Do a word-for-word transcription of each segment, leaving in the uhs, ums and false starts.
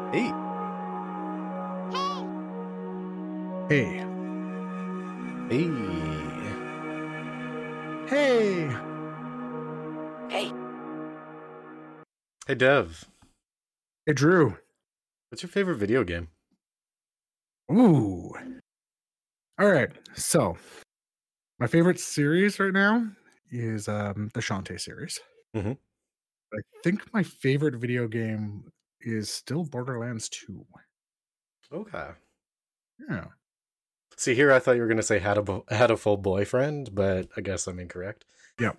Hey, Hey. hey, Hey. hey, Dev. Hey, Drew. What's your favorite video game? Ooh. All right. So, my favorite series right now is um the Shantae series. Mhm. I think my favorite video game is still Borderlands two. Okay. Yeah. See, here I thought you were gonna say had a bo- had a full boyfriend, but I guess I'm incorrect. Yep.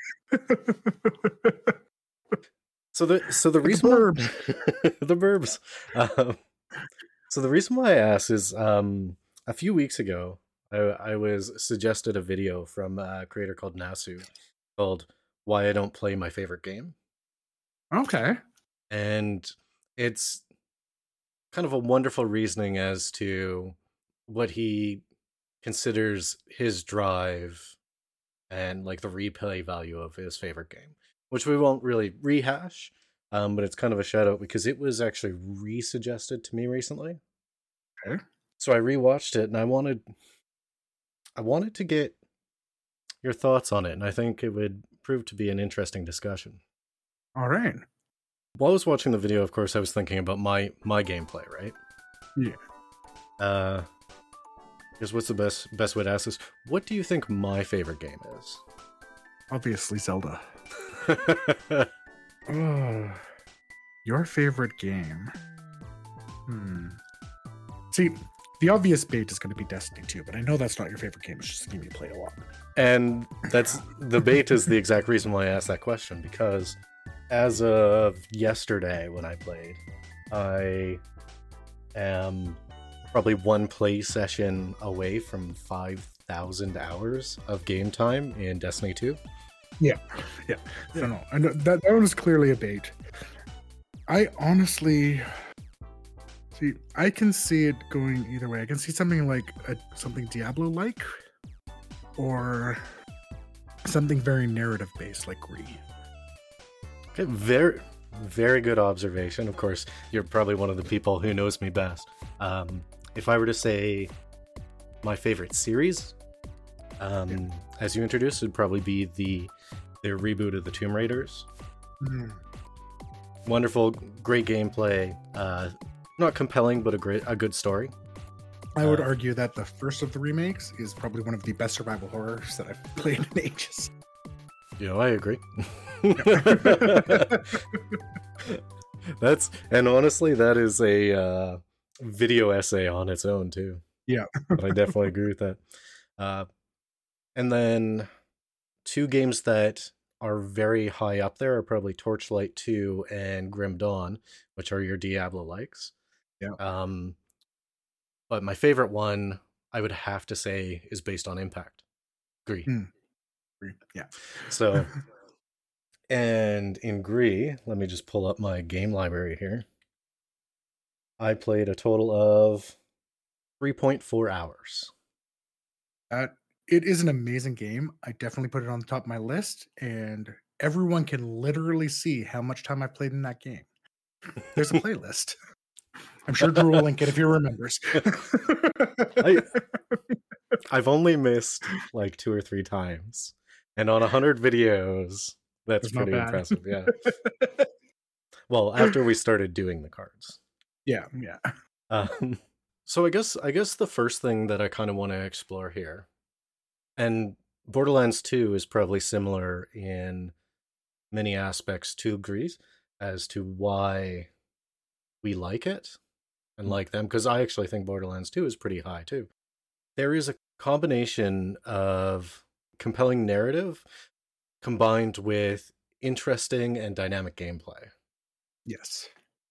So the so the Like the reason why burbs. the burbs. Um, so the reason why I asked is um a few weeks ago I I was suggested a video from a creator called Nasu called "Why I Don't Play My Favorite Game," Okay. and it's kind of a wonderful reasoning as to what he considers his drive and like the replay value of his favorite game, which we won't really rehash. Um, but it's kind of a shout out because it was actually re-suggested to me recently. Okay. So I rewatched it and I wanted I wanted to get your thoughts on it, and I think it would prove to be an interesting discussion. All right. While I was watching the video, of course, I was thinking about my my gameplay, right? Yeah. Uh Here's what's the best best way to ask this. What do you think my favorite game is? Obviously Zelda. Oh, your favorite game. Hmm. See, the obvious bait is going to be Destiny two, but I know that's not your favorite game. It's just a game you play a lot. And that's the bait is the exact reason why I asked that question, because as of yesterday when I played, I am probably one play session away from five thousand hours of game time in Destiny two. Yeah, yeah. No, no. I know that that one is clearly a bait. I honestly see. I can see it going either way. I can see something like a, something Diablo-like, or something very narrative-based, like Gree. Okay, very, very good observation. Of course, you're probably one of the people who knows me best. Um, if I were to say my favorite series, um, yeah. as you introduced, would probably be the their reboot of the Tomb Raiders. Mm. Wonderful, great gameplay. Uh, not compelling, but a great, a good story. I would uh, argue that the first of the remakes is probably one of the best survival horrors that I've played in ages. You know, I agree. That's and honestly, that is a uh, video essay on its own too. Yeah, but I definitely agree with that. Uh, and then two games that are very high up there are probably Torchlight two and Grim Dawn, which are your Diablo likes. Yeah. Um, but my favorite one, I would have to say, is based on Impact. Gree. Mm. Yeah. So, and in Gree, let me just pull up my game library here. I played a total of three point four hours. Uh, it is an amazing game. I definitely put it on the top of my list, and everyone can literally see how much time I've played in that game. There's a playlist. I'm sure Drew will link it if he remembers. I, I've only missed like two or three times, and on a hundred videos, that's It's pretty not bad. impressive. Yeah. Well, after we started doing the cards. Yeah, yeah. Um, so I guess I guess the first thing that I kind of want to explore here, and Borderlands two is probably similar in many aspects to Grease as to why we like it and like them, because I actually think Borderlands two is pretty high too. There is a combination of compelling narrative combined with interesting and dynamic gameplay. Yes.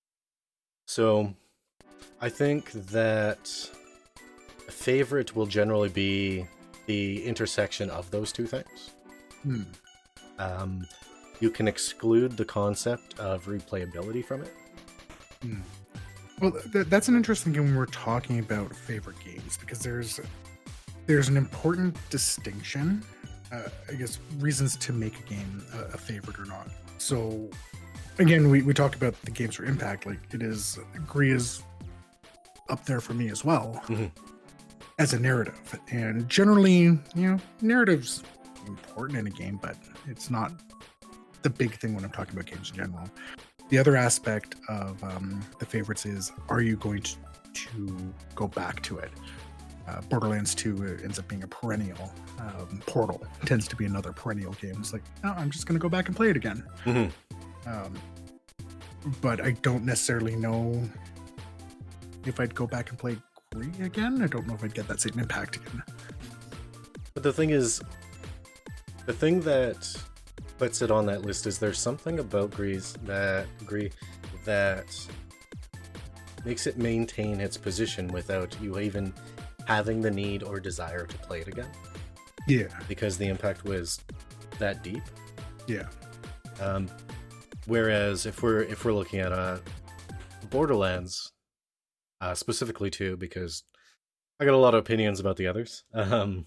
So I think that a favorite will generally be the intersection of those two things. Hmm. Um, you can exclude the concept of replayability from it. Hmm. Well, th- that's an interesting thing when we're talking about favorite games, because there's there's an important distinction, uh, I guess, reasons to make a game a, a favorite or not. So again, we, we talked about the games for impact. Like it is, Gris is up there for me as well mm-hmm. as a narrative. And generally, you know, narrative's important in a game, but it's not the big thing when I'm talking about games in general. The other aspect of um, the favorites is, are you going to, to go back to it? Uh, Borderlands two ends up being a perennial. Um, Portal tends to be another perennial game. It's like, no, I'm just going to go back and play it again. Mm-hmm. Um, but I don't necessarily know if I'd go back and play Gris again. I don't know if I'd get that same impact again. But the thing is, the thing that puts it on that list is there's something about Gris that Gris that makes it maintain its position without you even having the need or desire to play it again. Yeah. Because the impact was that deep. Yeah. Um, whereas if we're if we're looking at uh, Borderlands, uh, specifically too, because I got a lot of opinions about the others. Um,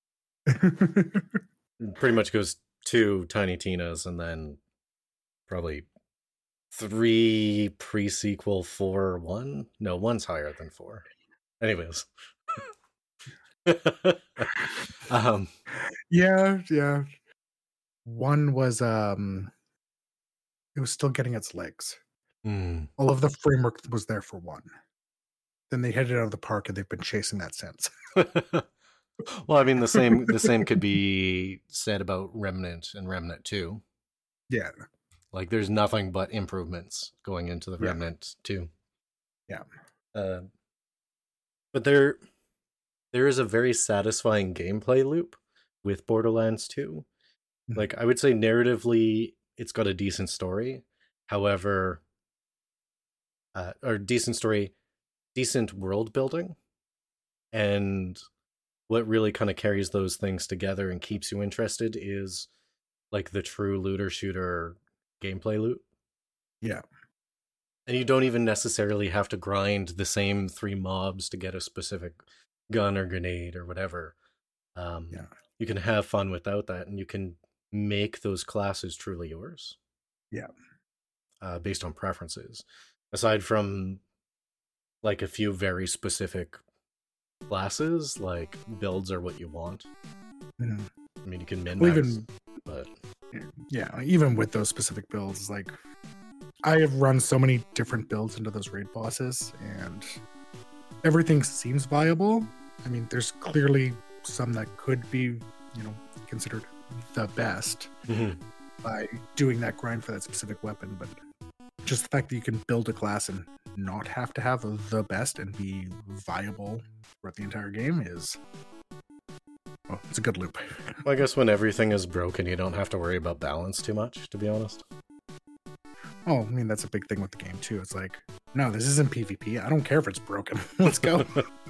pretty much goes two Tiny Tinas and then probably three pre-sequel, four, one. No, one's higher than four. Anyways. um yeah yeah one was um it was still getting its legs. mm. All of the framework was there for one, then they headed out of the park and they've been chasing that since. Well, I mean, the same the same could be said about Remnant and Remnant two. Yeah, like there's nothing but improvements going into the yeah. Remnant two. Yeah. Uh, but there there is a very satisfying gameplay loop with Borderlands two. Mm-hmm. Like, I would say narratively, it's got a decent story. However, uh, or decent story, decent world building. And what really kind of carries those things together and keeps you interested is like the true looter shooter gameplay loop. Yeah. And you don't even necessarily have to grind the same three mobs to get a specific gun or grenade or whatever. Um, yeah. You can have fun without that, and you can make those classes truly yours. Yeah. Uh, based on preferences. Aside from like a few very specific classes, like builds are what you want. Mm-hmm. I mean, you can min-max, well, even, but... Yeah, even with those specific builds, like, I have run so many different builds into those raid bosses, and everything seems viable. I mean, there's clearly some that could be, you know, considered the best mm-hmm. by doing that grind for that specific weapon, but just the fact that you can build a class and not have to have the best and be viable throughout the entire game is, well, it's a good loop. Well, I guess when everything is broken, you don't have to worry about balance too much, to be honest. Oh, I mean, that's a big thing with the game, too. It's like, no, this isn't PvP. I don't care if it's broken. Let's go.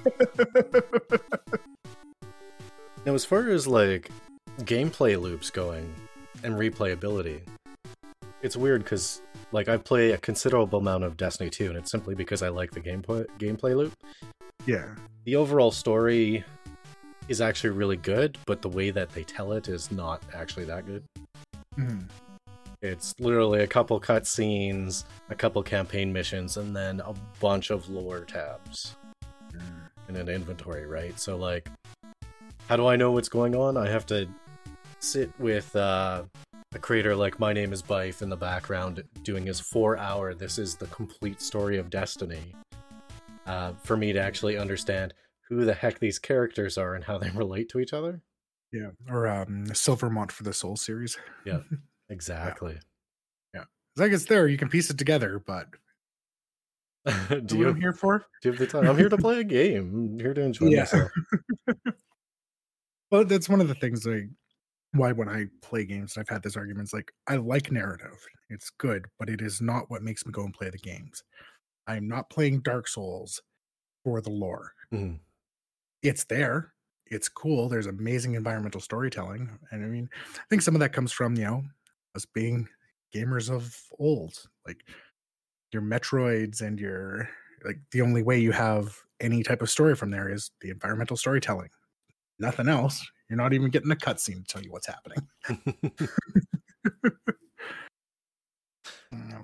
Now, as far as, like, gameplay loops going and replayability, it's weird because, like, I play a considerable amount of Destiny two, and it's simply because I like the gameplay gameplay loop. Yeah. The overall story is actually really good, but the way that they tell it is not actually that good. Mm. It's literally a couple cutscenes, a couple campaign missions, and then a bunch of lore tabs mm. in an inventory, right? So, like, how do I know what's going on? I have to sit with uh, a creator like My Name is Bife in the background doing his four-hour, this is the complete story of Destiny, uh, for me to actually understand who the heck these characters are and how they relate to each other. Yeah, or um, Silvermont for the Soul series. Yeah, exactly. Yeah, yeah. It's like it's there, you can piece it together, but do you what I'm here for? Do you have the time? I'm here to play a game. I'm here to enjoy yeah. myself. Well, that's one of the things like why when I play games, and I've had this argument, it's like I like narrative. It's good, but it is not what makes me go and play the games. I'm not playing Dark Souls for the lore. Mm-hmm. It's there. It's cool. There's amazing environmental storytelling. And I mean, I think some of that comes from, you know, us being gamers of old. Like your Metroids and your, like, the only way you have any type of story from there is the environmental storytelling. Nothing else. You're not even getting a cutscene to tell you what's happening. um,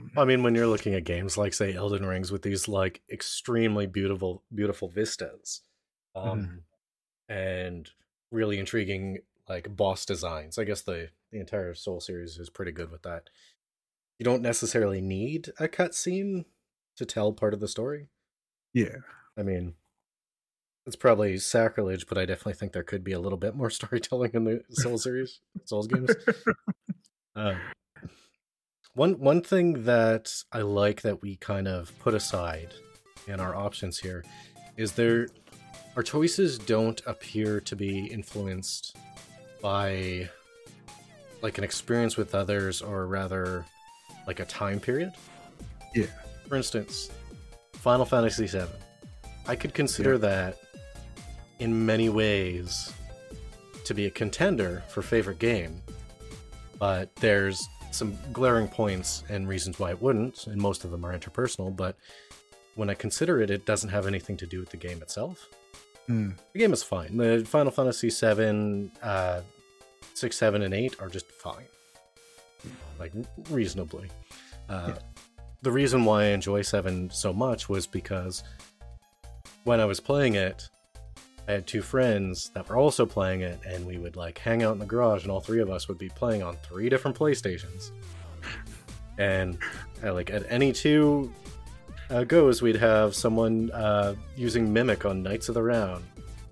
I mean, when you're looking at games like, say, Elden Rings with these like extremely beautiful, beautiful vistas, um, mm-hmm. and really intriguing like boss designs. I guess the the entire Soul series is pretty good with that. You don't necessarily need a cutscene to tell part of the story. Yeah, I mean, it's probably sacrilege, but I definitely think there could be a little bit more storytelling in the Soul series, Souls games. Uh, one one thing that I like that we kind of put aside in our options here is there our choices don't appear to be influenced by like an experience with others, or rather like a time period. Yeah. For instance, Final Fantasy seven. I could consider yeah. that in many ways to be a contender for favorite game, but there's some glaring points and reasons why it wouldn't, and most of them are interpersonal, but when I consider it, it doesn't have anything to do with the game itself. Mm. The game is fine. The Final Fantasy seven, uh, six, seven, and eight are just fine. Like, reasonably. Uh, yeah. The reason why I enjoy seven so much was because when I was playing it, I had two friends that were also playing it, and we would like hang out in the garage, and all three of us would be playing on three different PlayStations. And uh, like at any two uh, goes, we'd have someone uh, using Mimic on Knights of the Round.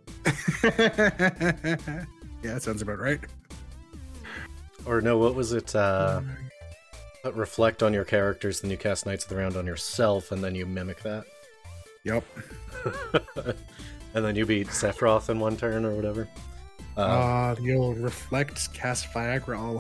Yeah, that sounds about right. Or no, what was it? Uh, reflect on your characters, then you cast Knights of the Round on yourself, and then you mimic that. Yep. And then you beat Sephiroth in one turn or whatever. Ah, uh, the old reflect, cast Viagra all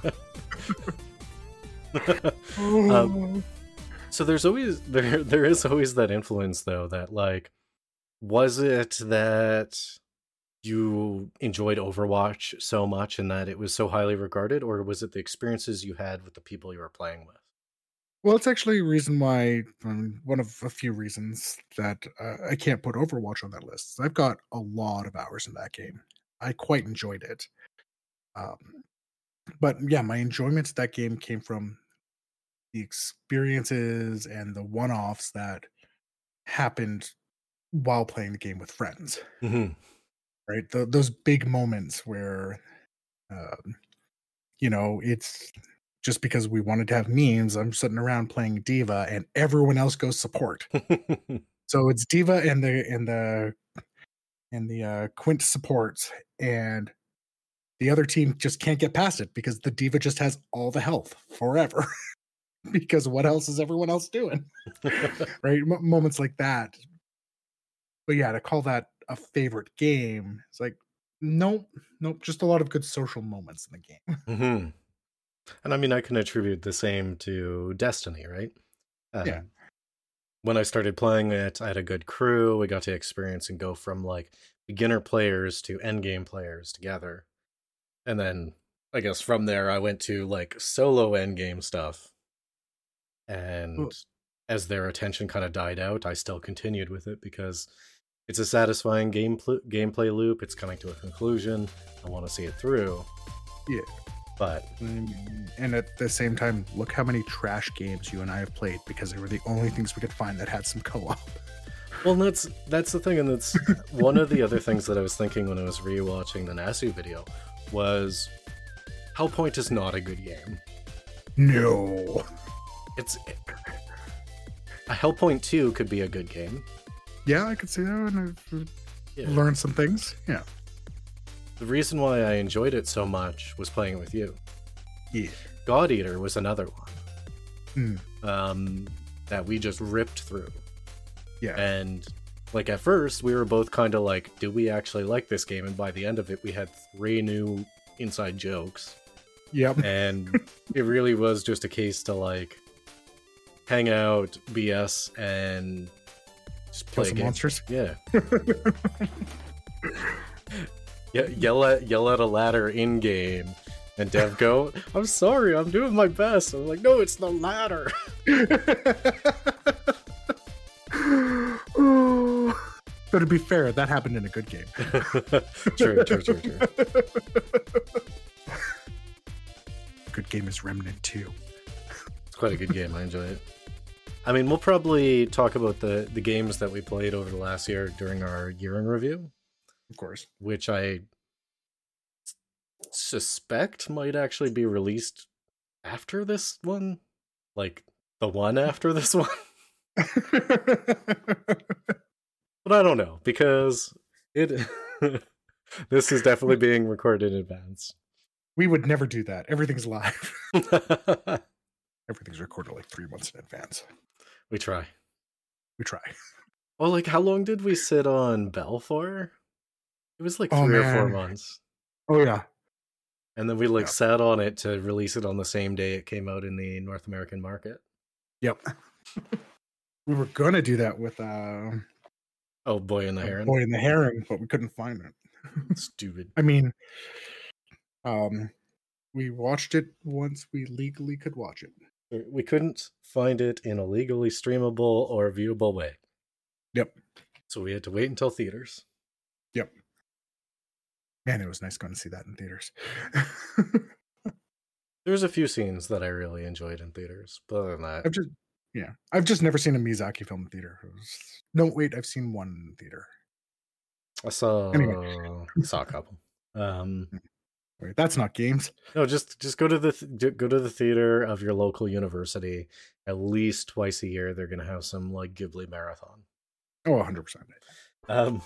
on um, So there's always there there is always that influence though, that like, was it that you enjoyed Overwatch so much and that it was so highly regarded, or was it the experiences you had with the people you were playing with? Well, it's actually a reason why, um, one of a few reasons that uh, I can't put Overwatch on that list. I've got a lot of hours in that game. I quite enjoyed it. Um, but yeah, my enjoyment of that game came from the experiences and the one-offs that happened while playing the game with friends. Mm-hmm. Right? The, those big moments where, um, you know, it's... just because we wanted to have memes, I'm sitting around playing D.Va and everyone else goes support. So it's D.Va and the and the and the uh, Quint supports, and the other team just can't get past it because the D.Va just has all the health forever. Because what else is everyone else doing? Right? M- moments like that. But yeah, to call that a favorite game, it's like, nope, nope, just a lot of good social moments in the game. Mm-hmm. And I mean, I can attribute the same to Destiny, right? Um, yeah. When I started playing it, I had a good crew. We got to experience and go from like beginner players to endgame players together. And then I guess from there, I went to like solo endgame stuff. And Ooh. As their attention kind of died out, I still continued with it because it's a satisfying game pl- gameplay loop. It's coming to a conclusion. I want to see it through. Yeah. But and at the same time, look how many trash games you and I have played because they were the only things we could find that had some co-op. Well, that's that's the thing, and that's one of the other things that I was thinking when I was rewatching the Nasu video was Hellpoint is not a good game. No, it's a Hellpoint two could be a good game. Yeah, I could see that, and I've yeah. learned some things. Yeah. The reason why I enjoyed it so much was playing it with you. Yeah. God Eater was another one. Mm. Um, that we just ripped through. Yeah. And like at first, we were both kind of like, do we actually like this game? And by the end of it, we had three new inside jokes. Yep. And it really was just a case to like hang out, B S, and just play Kill some game. monsters. Yeah. Ye- yell at yell at a ladder in game, and Dev go, "I'm sorry, I'm doing my best." I'm like, "No, it's the ladder." Oh. But to be fair, that happened in a good game. True, true, true, true. Good game is Remnant two. quite a good game. I enjoy it. I mean, we'll probably talk about the, the games that we played over the last year during our year in review. Of course. Which I suspect might actually be released after this one. Like, the one after this one. But I don't know, because it this is definitely being recorded in advance. We would never do that. Everything's live. Everything's recorded like three months in advance. We try. We try. Well, like, how long did we sit on Bell for? It was like three Oh, or four man. months. Oh, yeah. And then we, like, Yep. sat on it to release it on the same day it came out in the North American market. Yep. We were going to do that with uh, Oh, Boy and the Heron. Boy and the Heron, but we couldn't find it. Stupid. I mean, um, we watched it once we legally could watch it. We couldn't find it in a legally streamable or viewable way. Yep. So we had to wait until theaters. Yep. Man, it was nice going to see that in theaters. There's a few scenes that I really enjoyed in theaters, but other than that, I've just, yeah, I've just never seen a Miyazaki film in theater. It was, no, wait, I've seen one in theater. I saw Anyway. saw a couple. Um, Wait, that's not games. no, just just go to the th- go to the theater of your local university at least twice a year. They're gonna have some like Ghibli marathon. Oh, one hundred percent. Um,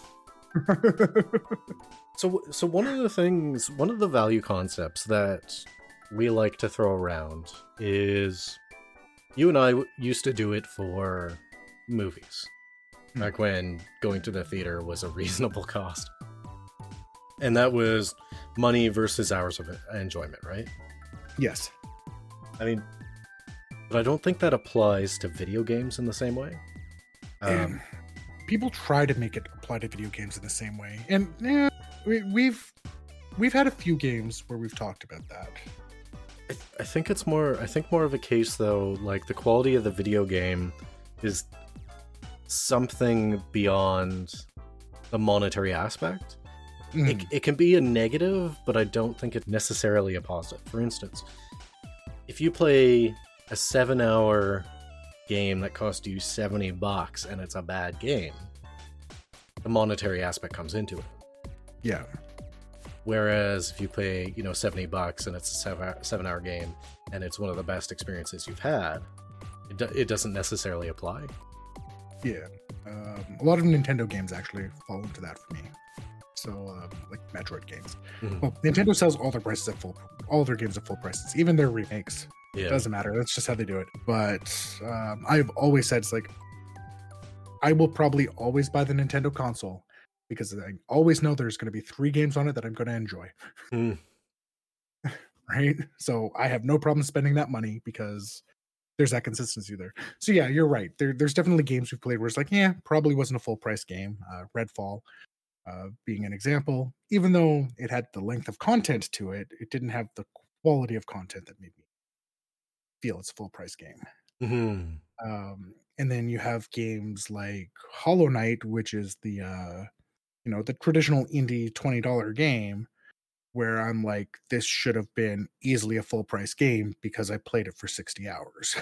so so one of the things, one of the value concepts that we like to throw around is, you and I w- used to do it for movies, Hmm. back when going to the theater was a reasonable cost. And that was money versus hours of enjoyment, right? Yes. I mean, but I don't think that applies to video games in the same way. Um, Um, people try to make it apply to video games in the same way, and yeah, we, we've we've had a few games where we've talked about that. I, th- I think it's more. I think more of a case though. Like the quality of the video game is something beyond the monetary aspect. Mm, It, it can be a negative, but I don't think it's necessarily a positive. For instance, if you play a seven-hour game that costs you seventy bucks and it's a bad game, the monetary aspect comes into it. yeah, Whereas if you pay, you know, seventy bucks and it's a seven, seven-hour game and it's one of the best experiences you've had, it, do, it doesn't necessarily apply. yeah. Um, a lot of Nintendo games actually fall into that for me. So, um, like Metroid games. Mhm. Well, Nintendo sells all their prices at full, all their games at full prices, even their remakes. Yeah. Doesn't matter. That's just how they do it. But um, I've always said it's like I will probably always buy the Nintendo console because I always know there's going to be three games on it that I'm going to enjoy. Mm. Right? So I have no problem spending that money because there's that consistency there. So yeah, you're right. There, there's definitely games we've played where it's like, yeah, probably wasn't a full price game. Uh, Redfall uh, being an example, even though it had the length of content to it, it didn't have the quality of content that made me feel it's a full price game. Mhm. Um, and then you have games like Hollow Knight, which is the uh, you know, the traditional indie twenty dollar game, where I'm like, this should have been easily a full price game because I played it for sixty hours.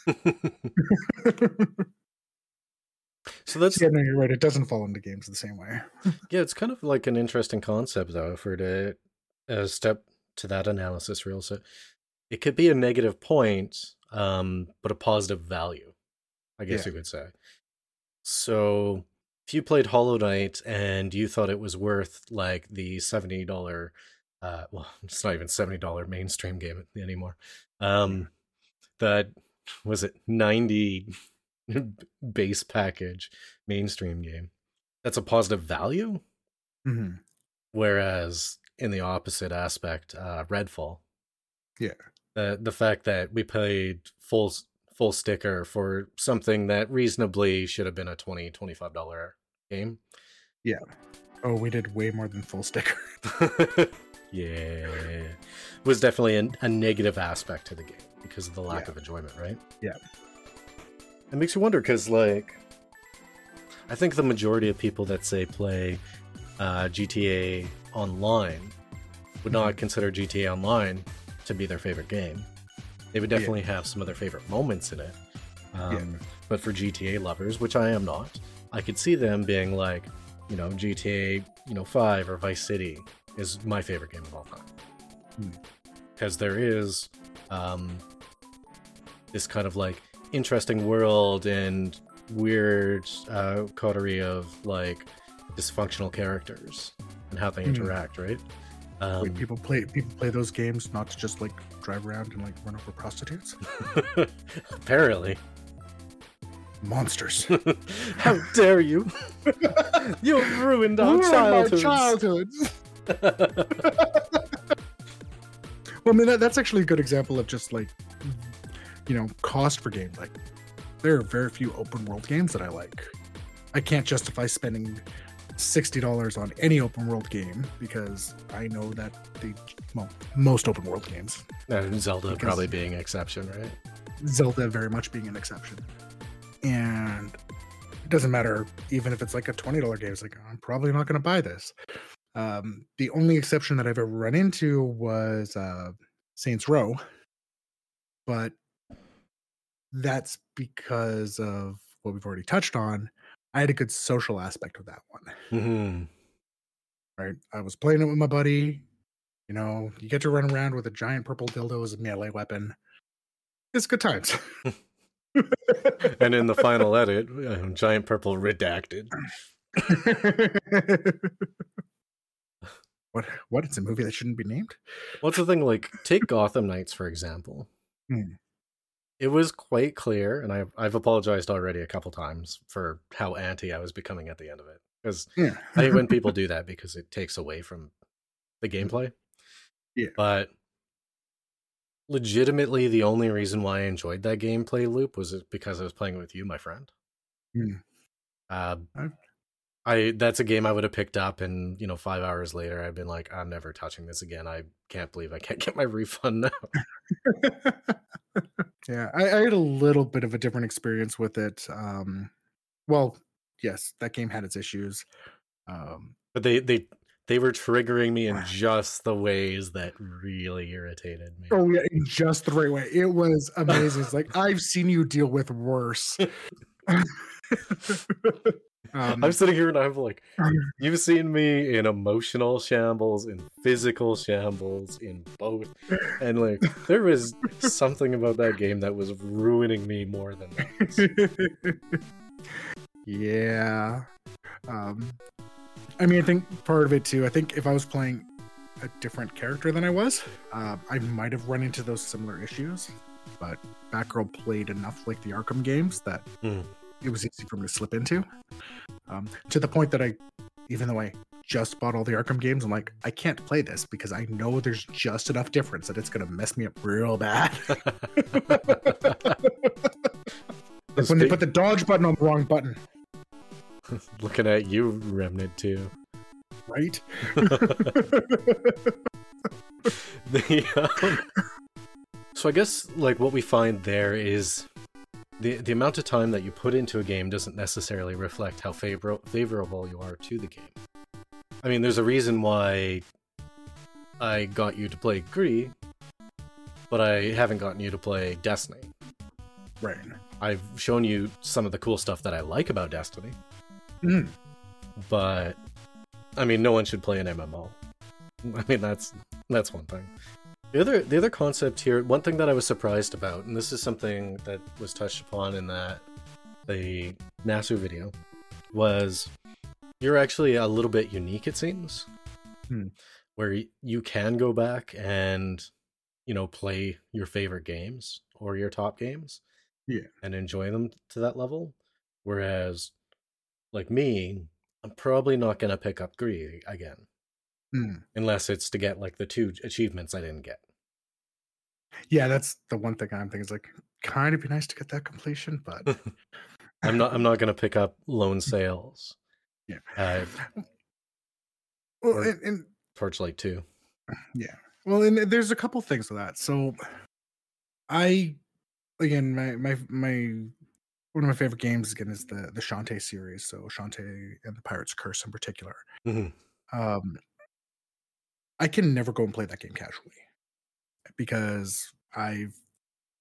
So that's Yeah, no, you're right. It doesn't fall into games the same way. yeah, it's kind of like an interesting concept though for to uh, step to that analysis real. So it could be a negative point, um, but a positive value, I guess Yeah. you could say. So if you played Hollow Knight and you thought it was worth like the seventy dollar, uh, well, it's not even seventy dollar mainstream game anymore. Um, that was it ninety base package mainstream game. That's a positive value. Mhm. Whereas in the opposite aspect, uh, Redfall, Yeah. the the fact that we paid full full sticker for something that reasonably should have been a twenty twenty-five dollar game. Oh, we did way more than full sticker. Yeah, was definitely a, a negative aspect to the game because of the lack Yeah. of enjoyment, right? Yeah. It makes you wonder because, like, I think the majority of people that say play uh, G T A Online would not consider G T A Online to be their favorite game. They would Yeah. definitely have some of their favorite moments in it. Um, Yeah. But for G T A lovers, which I am not, I could see them being like, you know, G T A, you know, five or Vice City is my favorite game of all time. Hmm. Because there is um, this kind of like interesting world and weird uh, coterie of like dysfunctional characters and how they Hmm. interact, right? Um, Wait, people play people play those games not to just like drive around and like run over prostitutes. apparently. Monsters. How dare you? You've ruined our childhoods. childhoods. Well, I mean, that, that's actually a good example of just like, you know, cost for game. Like, there are very few open world games that I like. I can't justify spending sixty dollars on any open world game because I know that the, well, most open world games, And Zelda Because- probably being an exception, right? Zelda very much being an exception. And it doesn't matter, even if it's like a twenty dollars game, it's like, I'm probably not going to buy this. Um, the only exception that I've ever run into was uh, Saints Row, but that's because of what we've already touched on. I had a good social aspect of that one, Mm-hmm. right? I was playing it with my buddy. You know, you get to run around with a giant purple dildo as a melee weapon. It's good times. And in the final edit, uh, giant purple redacted. what? What? It's a movie that shouldn't be named? What's the thing? Like, take Gotham Knights, for example. Hmm. It was quite clear, and I've, I've apologized already a couple times for how anti I was becoming at the end of it. Because Yeah. I hate when people do that because it takes away from the gameplay. Yeah. But legitimately, the only reason why I enjoyed that gameplay loop was because I was playing with you, my friend. Hmm. Uh, I've- I that's a game I would have picked up, and you know, five hours later, I'd been like, I'm never touching this again. I can't believe I can't get my refund now. Yeah, I, I had a little bit of a different experience with it. Um, well, yes, that game had its issues. Um, But they they they were triggering me in just the ways that really irritated me. oh yeah, in just the right way. It was amazing. It's like I've seen you deal with worse. um, I'm sitting here and I'm like, you've seen me in emotional shambles, in physical shambles, in both. And like, there was something about that game that was ruining me more than that. yeah. Um, I mean, I think part of it too, I think if I was playing a different character than I was, uh, I might have run into those similar issues. But Batgirl played enough like the Arkham games that Hmm. it was easy for me to slip into. Um, to the point that I, even though I just bought all the Arkham games, I'm like, I can't play this because I know there's just enough difference that it's going to mess me up real bad. Like when they put the dodge button on the wrong button, Looking at you, Remnant, too. right? The, um, so I guess like what we find there is the the amount of time that you put into a game doesn't necessarily reflect how favor- favorable you are to the game. I mean, there's a reason why I got you to play Gree, but I haven't gotten you to play Destiny. Right. I've shown you some of the cool stuff that I like about Destiny, Mm. but I mean, no one should play an M M O. I mean, that's that's one thing. The other the other concept here, one thing that I was surprised about, and this is something that was touched upon in that the Nasu video, was you're actually a little bit unique, it seems, Hmm. where y- you can go back and you know play your favorite games or your top games, Yeah. and enjoy them to that level. Whereas, like me, I'm probably not gonna pick up Gree again. Mm. Unless it's to get like the two achievements I didn't get. Yeah, that's the one thing I'm thinking is like, kind of be nice to get that completion, but I'm not I'm not gonna pick up Lone Sales. Yeah. Uh, well, or- and, and Torchlight two. yeah, well, and there's a couple things with that. So, I again, my my my one of my favorite games again is the the Shantae series. So Shantae and the Pirate's Curse in particular. Mhm. Um, I can never go and play that game casually because I've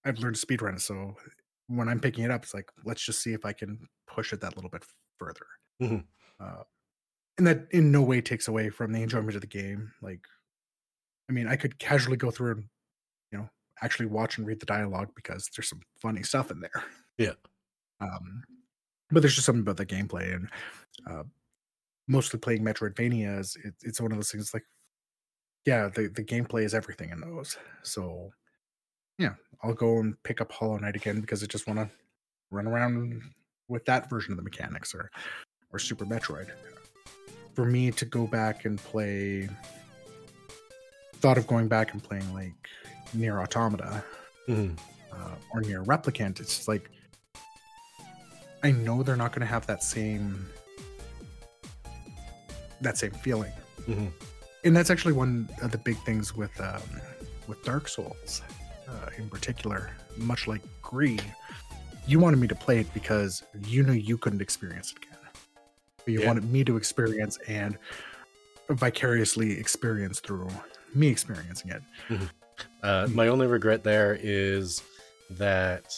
I've learned to speedrun, so when I'm picking it up, it's like, let's just see if I can push it that little bit further. Mhm. Uh, and that in no way takes away from the enjoyment of the game. Like, I mean, I could casually go through and, you know, actually watch and read the dialogue because there's some funny stuff in there. Yeah. Um, but there's just something about the gameplay, and uh, mostly playing Metroidvanias, it, it's one of those things like, yeah, the, the gameplay is everything in those. So, yeah, I'll go and pick up Hollow Knight again because I just want to run around with that version of the mechanics, or or Super Metroid. For me to go back and play, thought of going back and playing like Nier Automata Mhm. uh, or Nier Replicant, it's just like, I know they're not going to have that same that same feeling. Mhm. And that's actually one of the big things with um, with Dark Souls uh, in particular. Much like Gree, you wanted me to play it because you knew you couldn't experience it again. But you Yeah. wanted me to experience and vicariously experience through me experiencing it. Uh, my only regret there is that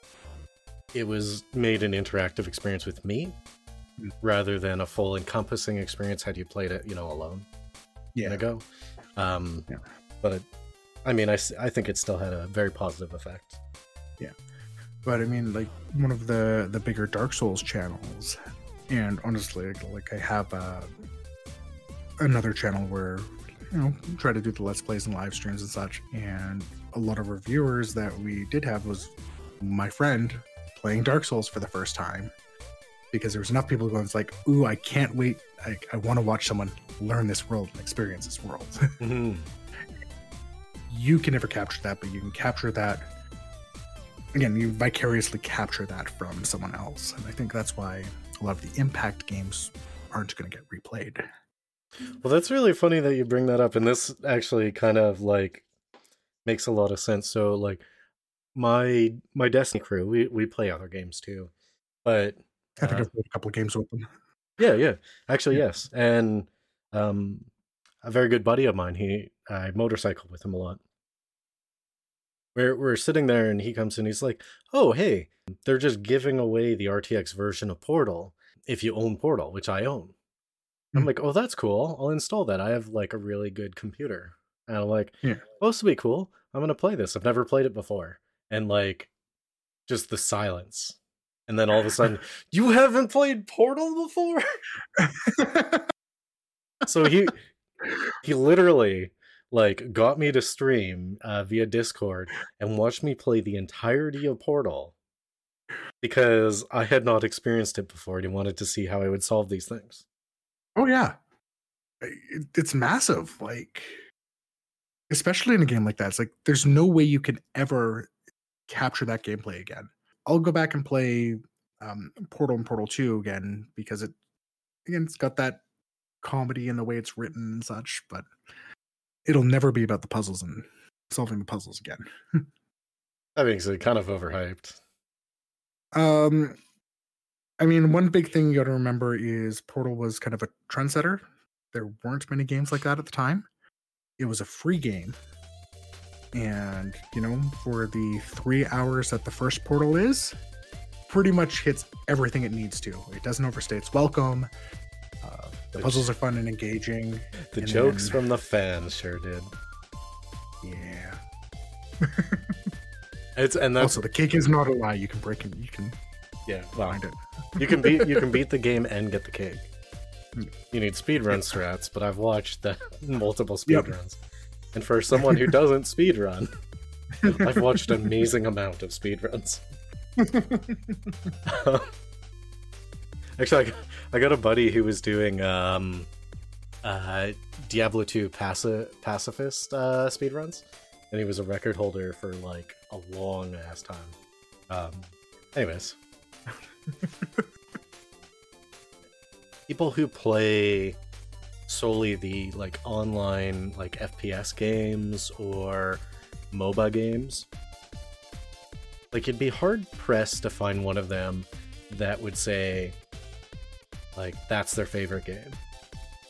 it was made an interactive experience with me Mm. rather than a full encompassing experience had you played it, you know, alone in Yeah, a go. Um, Yeah. But it, I mean, I, s- I think it still had a very positive effect. but I mean, like one of the the bigger Dark Souls channels, and honestly, like, like I have uh, another channel where, you know, try to do the let's plays and live streams and such, and a lot of reviewers that we did have was my friend playing Dark Souls for the first time, because there was enough people going, it's like, ooh, I can't wait, I, I want to watch someone learn this world and experience this world. Mhm. You can never capture that, but you can capture that, again, you vicariously capture that from someone else, and I think that's why a lot of the Impact games aren't going to get replayed. Well, that's really funny that you bring that up, and this actually kind of like makes a lot of sense. So, like my my Destiny crew, we we play other games too, but I think uh, I've played a couple of games with them. yeah, yeah, actually, Yeah. yes, and um, a very good buddy of mine, he I motorcycle with him a lot. We're we're sitting there, and he comes in. He's like, "Oh, hey, they're just giving away the R T X version of Portal if you own Portal, which I own." I'm Hmm. like, "Oh, that's cool. I'll install that. I have like a really good computer." And I'm like, Yeah. "Oh, this will be cool. I'm gonna play this. I've never played it before." And like, just the silence, and then all of a sudden, "You haven't played Portal before?" So he he literally like got me to stream uh, via Discord and watched me play the entirety of Portal because I had not experienced it before and he wanted to see how I would solve these things. Oh yeah, it, it's massive. Like, especially in a game like that, it's like there's no way you can ever capture that gameplay again. I'll go back and play um, Portal and Portal two again because it, again, it's got that comedy in the way it's written and such, but it'll never be about the puzzles and solving the puzzles again. That makes it kind of overhyped. Um, I mean, one big thing you got to remember is Portal was kind of a trendsetter. There weren't many games like that at the time. It was a free game. And, you know, for the three hours that the first Portal is, pretty much hits everything it needs to. It doesn't overstay its welcome. Uh, the The puzzles j- are fun and engaging. The And jokes then- from the fans sure did. Yeah. It's and that's Also, the cake is not a lie. You can break it. You can yeah. Well, find it. you can beat you can beat the game and get the cake. Mm. You need speedrun strats, but I've watched the multiple Yep. speedruns. And for someone who doesn't speedrun, I've watched an amazing amount of speedruns. Actually, I got, I got a buddy who was doing um, uh, Diablo two paci- pacifist uh, speedruns, and he was a record holder for like a long ass time. Um, anyways, people who play solely the like online like F P S games or MOBA games, like it'd be hard pressed to find one of them that would say like that's their favorite game.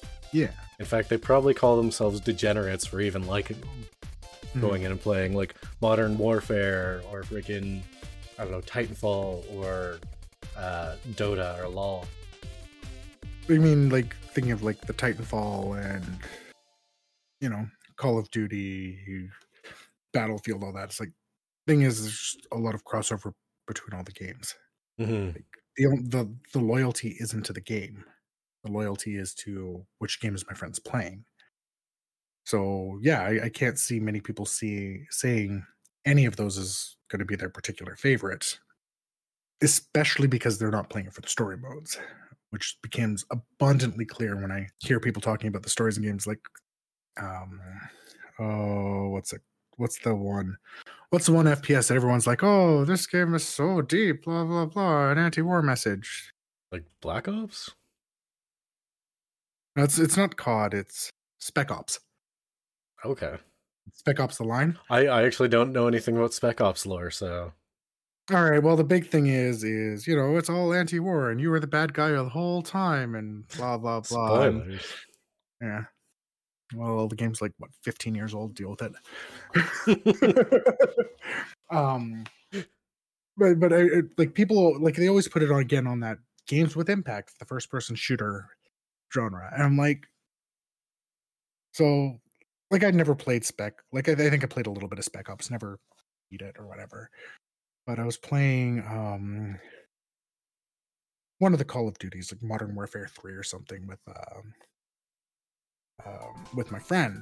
Yeah. In fact, they probably call themselves degenerates for even liking them, Mhm. going in and playing. Like, Modern Warfare or freaking, I don't know, Titanfall or uh, Dota or LoL. I mean, like, thinking of, like, the Titanfall and, you know, Call of Duty, Battlefield, all that. It's like, thing is, there's a lot of crossover between all the games. Mm-hmm. Like, the, the the loyalty isn't to the game. The loyalty is to which games my friend's playing. So, yeah, I, I can't see many people see saying any of those is going to be their particular favorite, especially because they're not playing it for the story modes, which becomes abundantly clear when I hear people talking about the stories in games like, um, oh, what's it? What's the one? What's the one F P S that everyone's like, oh, this game is so deep, blah, blah, blah, an anti-war message. Like Black Ops? No, it's, it's not C O D, it's Spec Ops. Okay. Spec Ops The Line. I, I actually don't know anything about Spec Ops lore, so... All right, well, the big thing is, is, you know, it's all anti-war, and you were the bad guy the whole time, and blah, blah, blah. Spoilers. And, yeah. Well, the game's like, what, fifteen years old? Deal with it. um, but, but I, like, people, like, they always put it on, again, on that games with impact, the first-person shooter genre. And I'm like, so, like, I'd never played Spec. Like, I, I think I played a little bit of Spec Ops, never beat it or whatever. But I was playing um, one of the Call of Duties, like Modern Warfare three or something, with um, um, with my friend.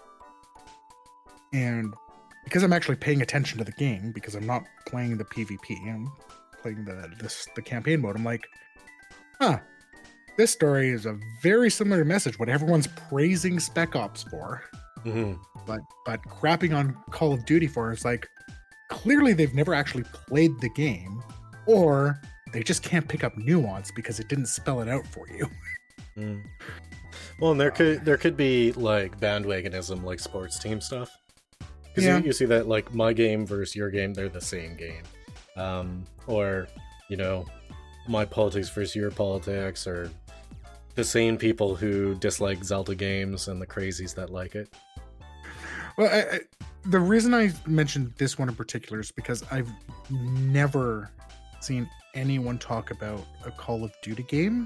And because I'm actually paying attention to the game, because I'm not playing the PvP, I'm playing the this the campaign mode, I'm like, huh, this story is a very similar message, what everyone's praising Spec Ops for, Mm-hmm. but but crapping on Call of Duty for. It's like, clearly they've never actually played the game, or they just can't pick up nuance because it didn't spell it out for you. Mm. Well, and there could there could be like bandwagonism, like sports team stuff. Because Yeah. you, you see that, like, my game versus your game, they're the same game. Um, or, you know, my politics versus your politics, or the same people who dislike Zelda games and the crazies that like it. Well, I, I, the reason I mentioned this one in particular is because I've never seen anyone talk about a Call of Duty game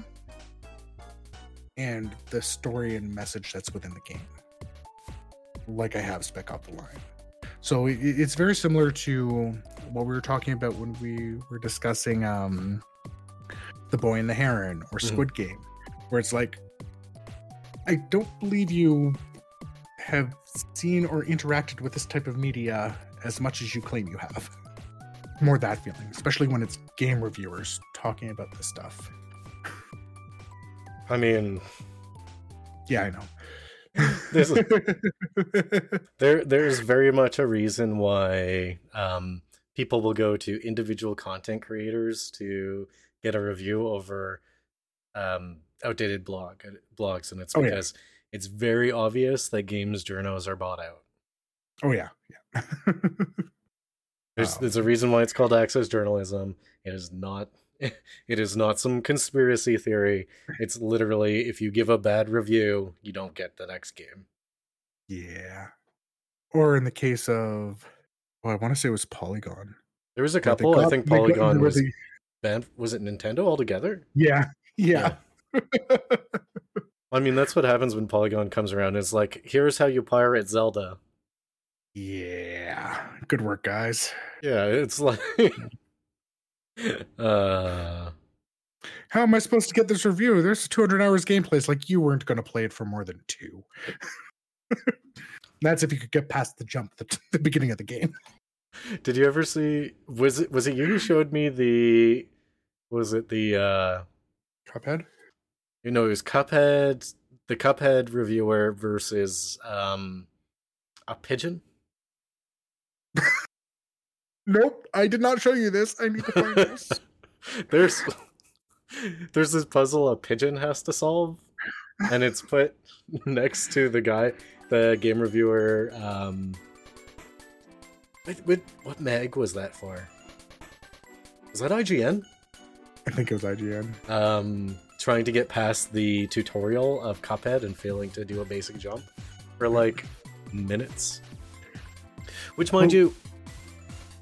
and the story and message that's within the game, like I have Spec Ops The Line. So it, it's very similar to what we were talking about when we were discussing um, The Boy and the Heron or Squid mm-hmm. Game, where it's like, I don't believe you have seen or interacted with this type of media as much as you claim you have. More that feeling, especially when it's game reviewers talking about this stuff. I mean, yeah, I know. There's, there, there's very much a reason why um, people will go to individual content creators to get a review over um, outdated blog blogs, and it's because oh, yeah. it's very obvious that games journos are bought out. Oh yeah, yeah. there's um, there's a reason why it's called access journalism. It is not. It is not some conspiracy theory. It's literally, if you give a bad review, you don't get the next game. Yeah. Or in the case of, well, I want to say it was Polygon. There was a couple. Got, I think Polygon got, was the... banned. Was it Nintendo altogether? Yeah. Yeah. yeah. I mean, that's what happens when Polygon comes around. It's like, here's how you pirate Zelda. Yeah. Good work, guys. Yeah, it's like... uh how am I supposed to get this review? There's two hundred hours gameplay. It's like you weren't going to play it for more than two. That's if you could get past the jump at the, the beginning of the game. Did you ever see, was it was it you who showed me the, was it the uh Cuphead? You know, it was Cuphead, the Cuphead reviewer versus um a pigeon? Nope, I did not show you this. I need to find this. There's there's this puzzle a pigeon has to solve, and it's put next to the guy, the game reviewer. Um, what, what, what mag was that for? Was that I G N? I think it was I G N. Um, trying to get past the tutorial of Cuphead and failing to do a basic jump for like minutes. Which, mind oh. you,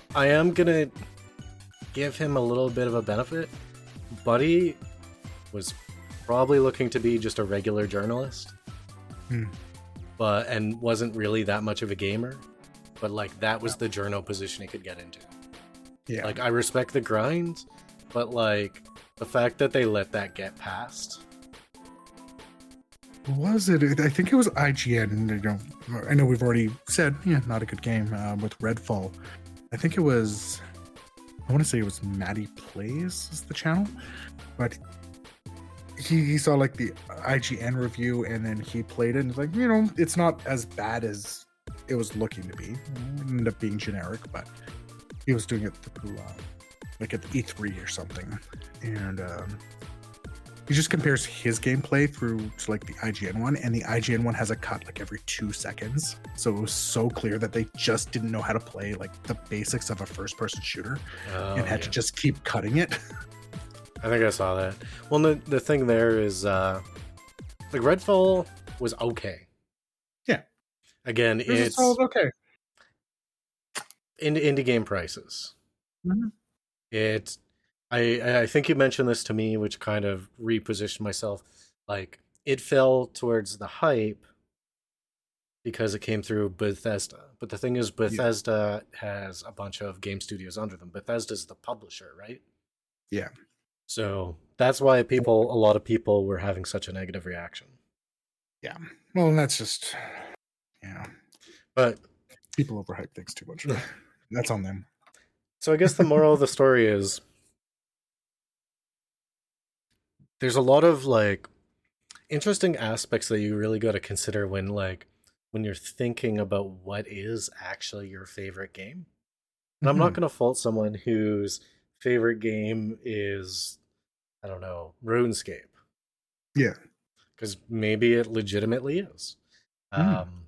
I am gonna give him a little bit of a benefit. Buddy was probably looking to be just a regular journalist, Hmm. but and wasn't really that much of a gamer. But like that was the journo position he could get into. Yeah. Like I respect the grind, but like the fact that they let that get past. Was it? I think it was I G N. You know, I know we've already said, yeah, not a good game uh, with Redfall. I think it was. I want to say it was Maddie Plays is the channel, but he, he saw like the I G N review and then he played it and it's like, you know, it's not as bad as it was looking to be. It ended up being generic, but he was doing it through uh, like at the E three or something, and. Um, He just compares his gameplay through to like the I G N one, and the I G N one has a cut like every two seconds. So it was so clear that they just didn't know how to play like the basics of a first-person shooter, Oh, and had yeah. to just keep cutting it. I think I saw that. Well, the the thing there is, uh, like Redfall was okay. Yeah. Again, It was it's all okay. indie, indie game prices. Mhm. It, I I think you mentioned this to me, which kind of repositioned myself. Like it fell towards the hype because it came through Bethesda. But the thing is, Bethesda has a bunch of game studios under them. Bethesda's the publisher, right? Yeah. So that's why people, a lot of people, were having such a negative reaction. Yeah. Well, and that's just, yeah, But people overhype things too much. That's on them. so I guess the moral of the story is there's a lot of like interesting aspects that you really got to consider when like when you're thinking about what is actually your favorite game. And I'm not Mhm. going to fault someone whose favorite game is, I don't know, RuneScape, Yeah. because maybe it legitimately is. Mm. Um,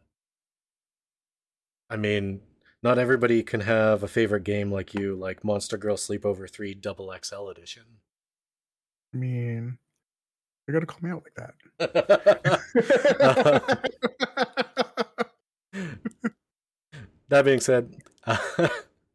I mean, not everybody can have a favorite game like you, like Monster Girl Sleepover three Double X L Edition. I mean, you got to call me out like Uh, that. that being said, uh,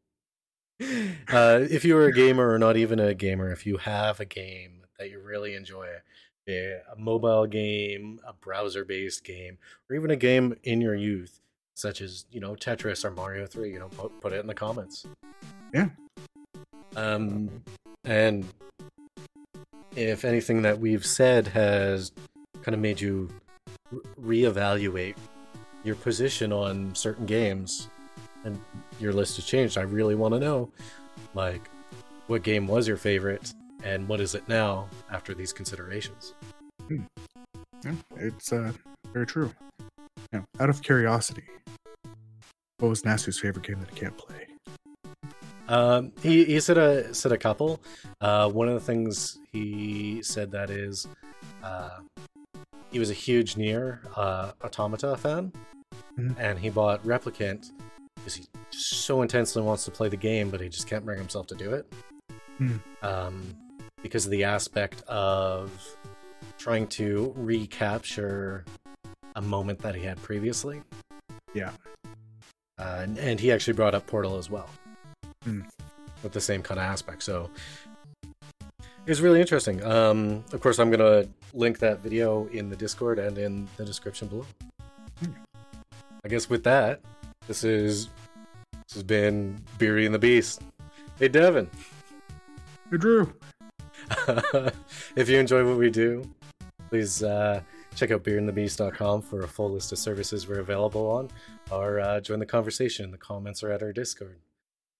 if you are a gamer or not even a gamer, if you have a game that you really enjoy, a, a mobile game, a browser-based game, or even a game in your youth, such as, you know, Tetris or Mario three, you know, put, put it in the comments. Yeah. Um, and if anything that we've said has kind of made you re- reevaluate your position on certain games and your list has changed, I really want to know, like, what game was your favorite and what is it now after these considerations? Yeah, it's uh, very true. Yeah. Out of curiosity, what was Nasu's favorite game that he can't play? Um, he, he said a said a couple. Uh, one of the things he said that is, uh, he was a huge Nier uh, Automata fan, Mhm. and he bought Replicant because he so intensely wants to play the game, but he just can't bring himself to do it. Mhm. Um, because of the aspect of trying to recapture a moment that he had previously. Yeah. Uh, and, and he actually brought up Portal as well. Mm. With the same kind of aspect. So it's really interesting. Um, of course, I'm going to link that video in the Discord and in the description below. Mm. I guess with that, this is this has been Beery and the Beast. Hey, Devin. Hey, Drew. If you enjoy what we do, please uh, check out beer and the beast dot com for a full list of services we're available on, or uh, join the conversation. The comments are at our Discord.